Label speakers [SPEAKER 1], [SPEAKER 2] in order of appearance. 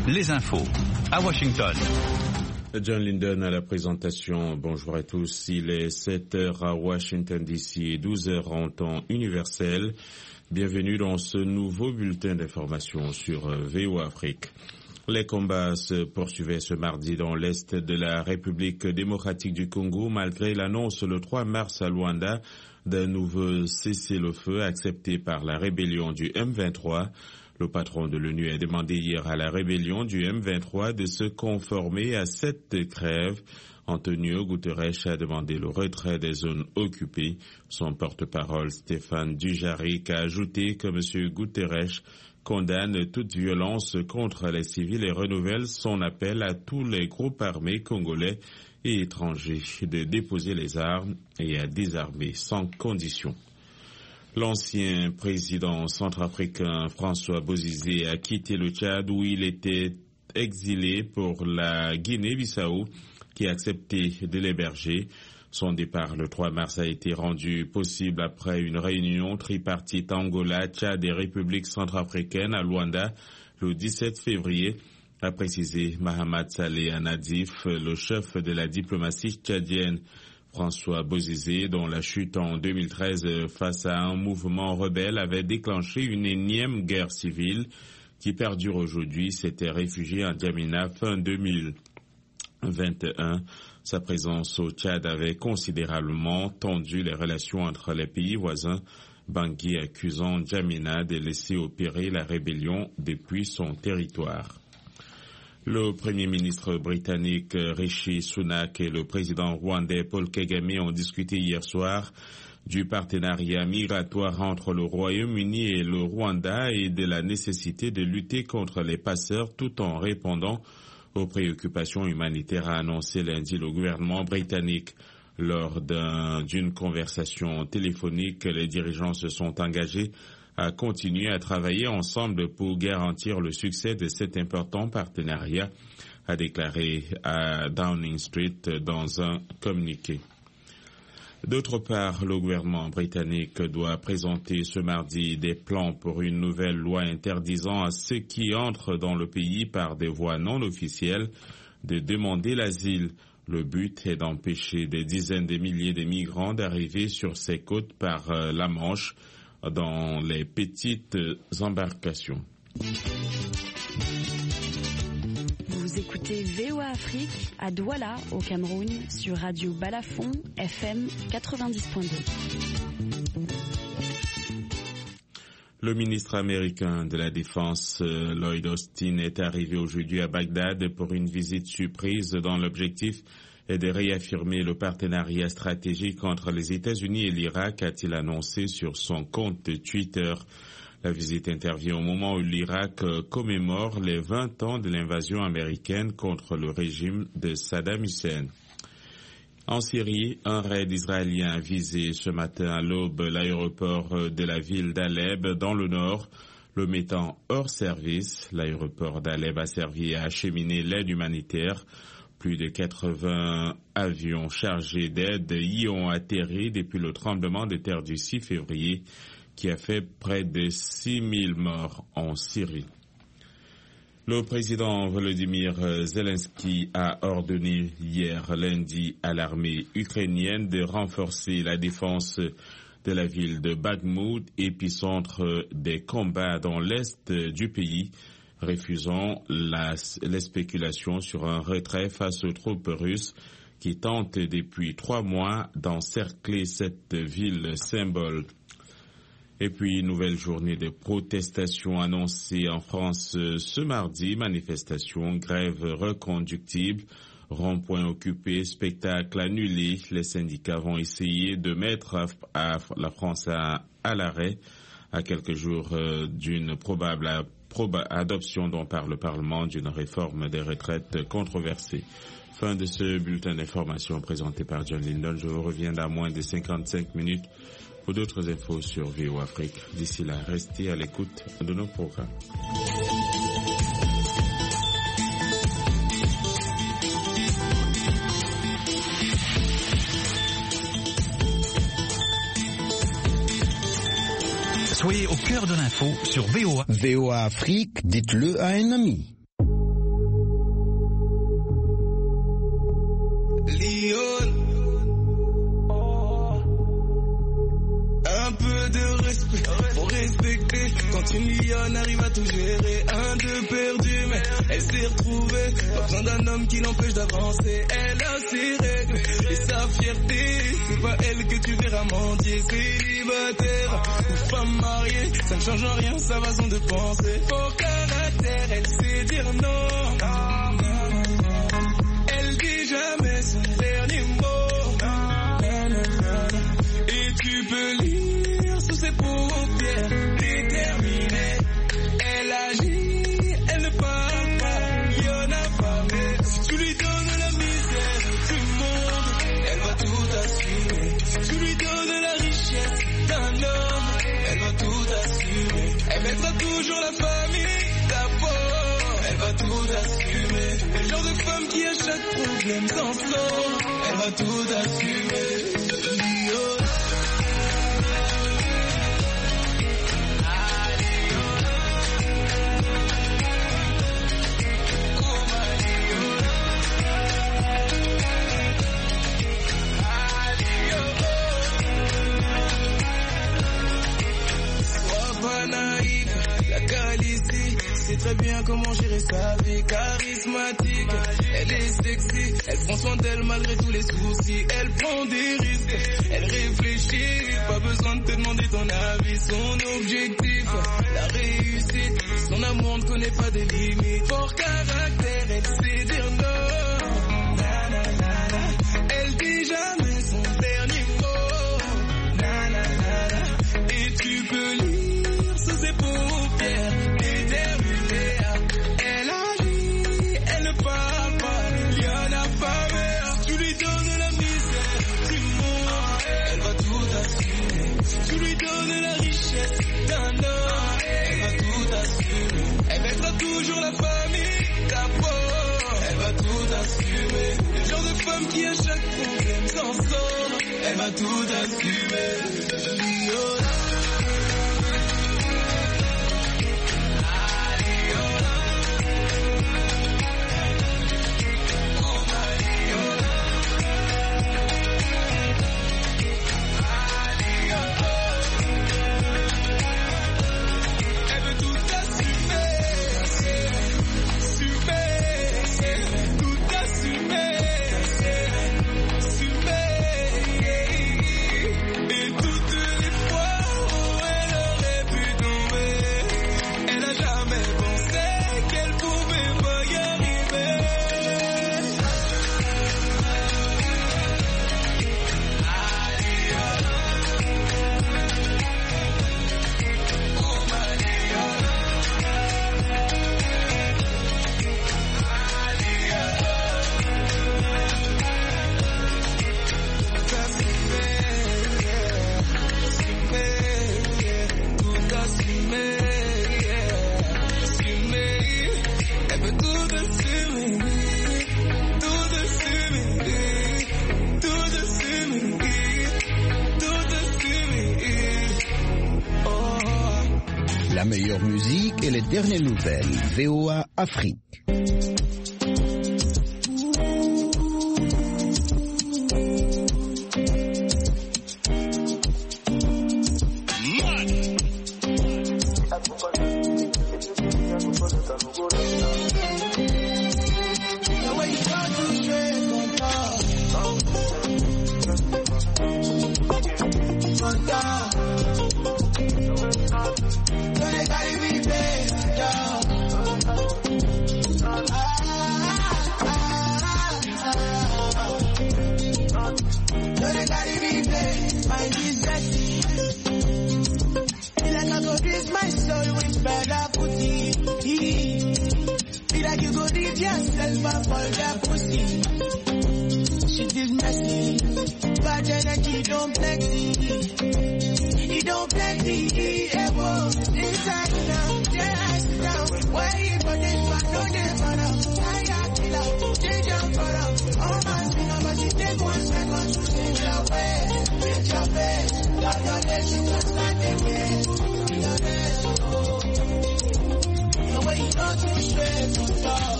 [SPEAKER 1] les infos à Washington.
[SPEAKER 2] John Linden à la présentation. Bonjour à tous. Il est 7h à Washington DC et 12h en temps universel. Bienvenue dans ce nouveau bulletin d'information sur VOA Afrique. Les combats se poursuivaient ce mardi dans l'est de la République démocratique du Congo malgré l'annonce le 3 mars à Luanda d'un nouveau cessez-le-feu accepté par la rébellion du M23. Le patron de l'ONU a demandé hier à la rébellion du M23 de se conformer à cette trêve. Antonio Guterres a demandé le retrait des zones occupées. Son porte-parole Stéphane Dujarric a ajouté que M. Guterres condamne toute violence contre les civils et renouvelle son appel à tous les groupes armés congolais et étrangers de déposer les armes et à désarmer sans condition. L'ancien président centrafricain François Bozizé a quitté le Tchad où il était exilé pour la Guinée-Bissau qui a accepté de l'héberger. Son départ le 3 mars a été rendu possible après une réunion tripartite Angola, Tchad et République centrafricaine à Luanda le 17 février, a précisé Mahamat Saleh Nadif, le chef de la diplomatie tchadienne. François Bozizé, dont la chute en 2013 face à un mouvement rebelle avait déclenché une énième guerre civile qui perdure aujourd'hui, s'était réfugié en Djamena fin 2021. Sa présence au Tchad avait considérablement tendu les relations entre les pays voisins, Bangui accusant Djamena de laisser opérer la rébellion depuis son territoire. Le Premier ministre britannique Rishi Sunak et le président rwandais Paul Kagame ont discuté hier soir du partenariat migratoire entre le Royaume-Uni et le Rwanda et de la nécessité de lutter contre les passeurs tout en répondant aux préoccupations humanitaires, a annoncé lundi le gouvernement britannique. Lors d'une conversation téléphonique, les dirigeants se sont engagés à continuer à travailler ensemble pour garantir le succès de cet important partenariat, a déclaré à Downing Street dans un communiqué. D'autre part, le gouvernement britannique doit présenter ce mardi des plans pour une nouvelle loi interdisant à ceux qui entrent dans le pays par des voies non officielles de demander l'asile. Le but est d'empêcher des dizaines de milliers de migrants d'arriver sur ces côtes par la Manche dans les petites embarcations.
[SPEAKER 3] Vous écoutez VOA Afrique à Douala au Cameroun sur Radio Balafon FM 90.2.
[SPEAKER 2] Le ministre américain de la Défense, Lloyd Austin, est arrivé aujourd'hui à Bagdad pour une visite surprise dont l'objectif est de réaffirmer le partenariat stratégique entre les États-Unis et l'Irak, a-t-il annoncé sur son compte Twitter. La visite intervient au moment où l'Irak commémore les 20 ans de l'invasion américaine contre le régime de Saddam Hussein. En Syrie, un raid israélien a visé ce matin à l'aube l'aéroport de la ville d'Alep dans le nord, le mettant hors service. L'aéroport d'Alep a servi à acheminer l'aide humanitaire. Plus de 80 avions chargés d'aide y ont atterri depuis le tremblement de terre du 6 février qui a fait près de 6000 morts en Syrie. Le président Volodymyr Zelensky a ordonné hier lundi à l'armée ukrainienne de renforcer la défense de la ville de Bakhmout, épicentre des combats dans l'est du pays, refusant les spéculations sur un retrait face aux troupes russes qui tentent depuis 3 mois d'encercler cette ville symbole. Et puis, nouvelle journée de protestation annoncée en France ce mardi. Manifestation, grève reconductible, rond-point occupé, spectacle annulé. Les syndicats vont essayer de mettre la France à l'arrêt à quelques jours d'une probable adoption par le Parlement d'une réforme des retraites controversée. Fin de ce bulletin d'information présenté par John Linden. Je vous reviens dans moins de 55 minutes pour d'autres infos sur VOA Afrique. D'ici là, restez à l'écoute de nos programmes.
[SPEAKER 1] Soyez au cœur de l'info sur VOA.
[SPEAKER 4] VOA Afrique, dites-le à un ami. Quand une lionne arrive à tout gérer, un, deux perdu, mais elle s'est retrouvée. Pas besoin d'un homme qui l'empêche d'avancer. Elle a ses règles et sa fierté. C'est pas elle que tu verras mendier. Célibataire ou femme mariée, ça ne change en rien sa façon de penser. Au caractère, elle sait dire non. Elle dit jamais son dernier mot. Et tu peux lire sous ses paupières, déterminée. Elle agit, elle ne parle pas, y'en a pas. Mais si tu lui donnes la misère du monde, elle va tout assumer. Si tu lui donnes la richesse d'un homme, elle va tout assumer. Elle mettra toujours la famille d'abord, elle va tout assumer. Le genre de femme qui à chaque problème s'en sort, elle va tout assumer. C'est très bien comment gérer sa vie, charismatique, elle est sexy, elle prend soin d'elle malgré tous les soucis, elle prend des risques, elle réfléchit, pas besoin de te demander ton avis, son objectif, la réussite, son amour ne connaît pas des limites, fort caractère, elle sait dire non, elle dit jamais son dernier mot, et tu peux lire sous ses paupières. Tu lui donnes la richesse d'un homme, elle va tout assumer. Elle mettra toujours la famille d'abord, elle va tout assumer. Le genre de femme qui à chaque problème s'en sort, elle va tout assumer.
[SPEAKER 5] La meilleure musique et les dernières nouvelles. VOA Afrique.
[SPEAKER 4] No way, you're too straight to talk.